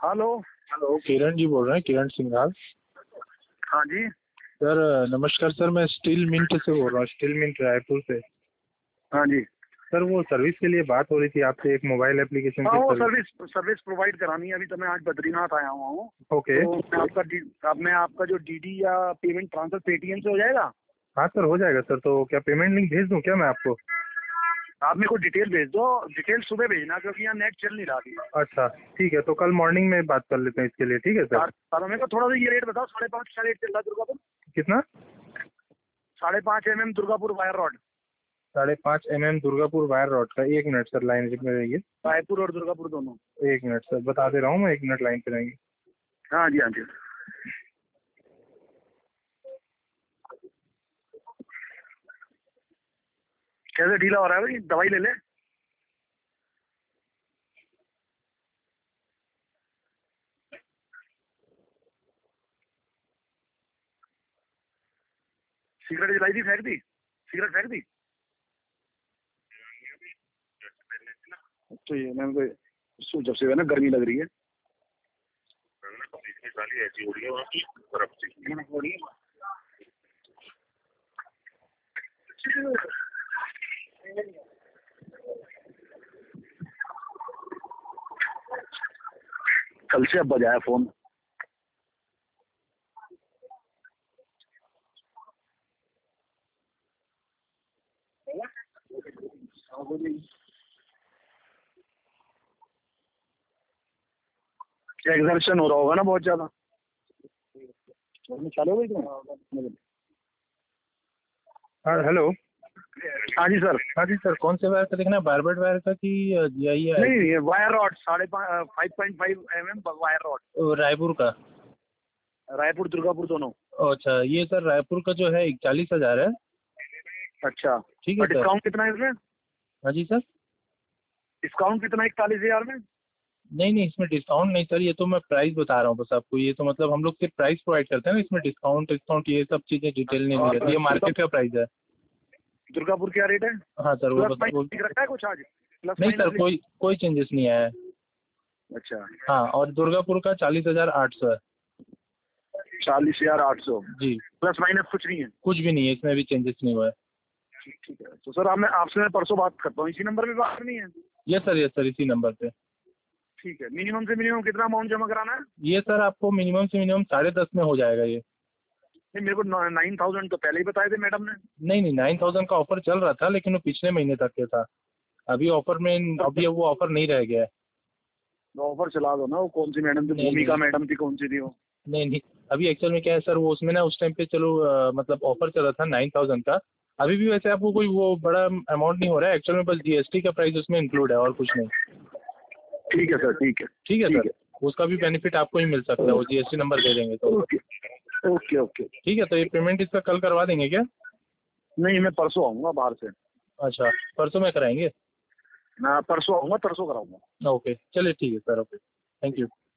Hello. Hello, Kiran ji बोल रहे हैं, किरण सिंघाल। हाँ जी। सर नमस्कार सर, मैं स्टील मिंट से बोल रहा हूँ, स्टील मिंट रायपुर से। हाँ जी। सर वो सर्विस के लिए बात हो रही थी आपसे, एक मोबाइल एप्लीकेशन हाँ, की वो सर्विस। सर्विस प्रोवाइड करानी है। अभी तो मैं आज बद्रीनाथ आया हुआ हूँ। ओके। तो मैं आपका जो डीडी या पेमेंट ट्रांसफर पेटीएम से हो जाएगा? हाँ सर, हो जाएगा सर। तो क्या पेमेंट लिंक भेज दूँ क्या मैं आपको? आप मेरे को डिटेल भेज दो। डिटेल सुबह भेजना क्योंकि यहाँ नेट चल नहीं रहा अभी। अच्छा ठीक है, तो कल मॉर्निंग में बात कर लेते हैं इसके लिए। ठीक है सर। मेरे को थोड़ा सा ये रेट बताओ। 5.5 का रेट चल रहा है दुर्गापुर। कितना? 5.5 mm Durgapur wire rod. 5.5 mm Durgapur wire rod का। एक मिनट सर, लाइन में रहिए। रायपुर और दुर्गापुर दोनों। एक मिनट सर, बता दे रहा हूँ मैं, 1 मिनट लाइन पे रहेंगे। हाँ जी, हाँ जी। कैसे ढीला हो रहा है भाई? दवाई ले ले। सिगरेट जलाई थी, फेंक दी? सिगरेट फेंक दी? तो ये मैं जब से ना गर्मी लग रही है। ऐसी हो रही है वहाँ की तरफ से। कल से अब बजाया फोन। एग्जर्शन हो रहा होगा ना बहुत ज्यादा। चालू हो गई। हाँ हेलो। हाँ जी सर। हाँ जी सर, कौन से वायर का देखना है, बारबेट वायर का कि जीआई है? नहीं, ये wire rod 5.5 mm wire rod. Raipur का? रायपुर दुर्गापुर दोनों। अच्छा, ये सर रायपुर का जो है 41,000 है। अच्छा। ठीक है और सर। डिस्काउंट कितना है इसमें? हाँ जी सर। डिस्काउंट कितना 41,000 में? नहीं नहीं, इसमें डिस्काउंट नहीं सर, ये तो मैं प्राइस बता रहा हूँ बस आपको। ये तो मतलब हम लोग सिर्फ प्राइस प्रोवाइड करते हैं ना, इसमें डिस्काउंट डिस्काउंट ये सब चीज़ें डिटेल नहीं और रहती, ये मार्केट का प्राइस है। दुर्गापुर क्या रेट है? हाँ सर, वो प्लस बस वो। माइनस रखा है कुछ आज? प्लस नहीं सर, माइनस। कोई चेंजेस नहीं आया है। अच्छा। हाँ, और दुर्गापुर का 40,800 है। 40,800। जी। प्लस माइनस कुछ नहीं है? कुछ भी नहीं है, इसमें भी चेंजेस नहीं हुआ है। ठीक है। तो सर मैं आपसे परसों बात करता हूँ, इसी नंबर पे बात करनी है? यस सर, इसी नंबर पे। ठीक है। मिनिमम से मिनिमम कितना अमाउंट जमा कराना है? ये सर आपको मिनिमम से मिनिमम 10.5 में हो जाएगा ये। नहीं, मेरे को 9,000 तो पहले ही बताए थे मैडम ने। नहीं 9,000 का ऑफर चल रहा था, लेकिन वो पिछले महीने तक के था। अभी ऑफर में अभी वो ऑफर नहीं रह गया है। ऑफर चला दो ना। वो कौन सी मैडम थी? नहीं भूमिका नहीं मैडम थी, कौन सी थी वो? नहीं, अभी एक्चुअल में क्या है सर, वो उसमें ना उस टाइम पे चलो मतलब ऑफर चल रहा था 9,000 का। अभी भी वैसे आपको कोई वो बड़ा अमाउंट नहीं हो रहा है एक्चुअल में, बस जीएसटी का प्राइस उसमें इंक्लूड है और कुछ नहीं। ठीक है सर, ठीक है। ठीक है सर, उसका भी बेनिफिट आपको ही मिल सकता है, वो जीएसटी नंबर दे देंगे तो। Okay okay okay. ठीक है, तो ये पेमेंट इसका कल करवा देंगे क्या? नहीं, मैं परसों आऊँगा बाहर से। अच्छा, परसों में कराएंगे? मैं परसों आऊँगा, परसों कराऊंगा। ओके चलिए, ठीक है सर, ओके, थैंक यू।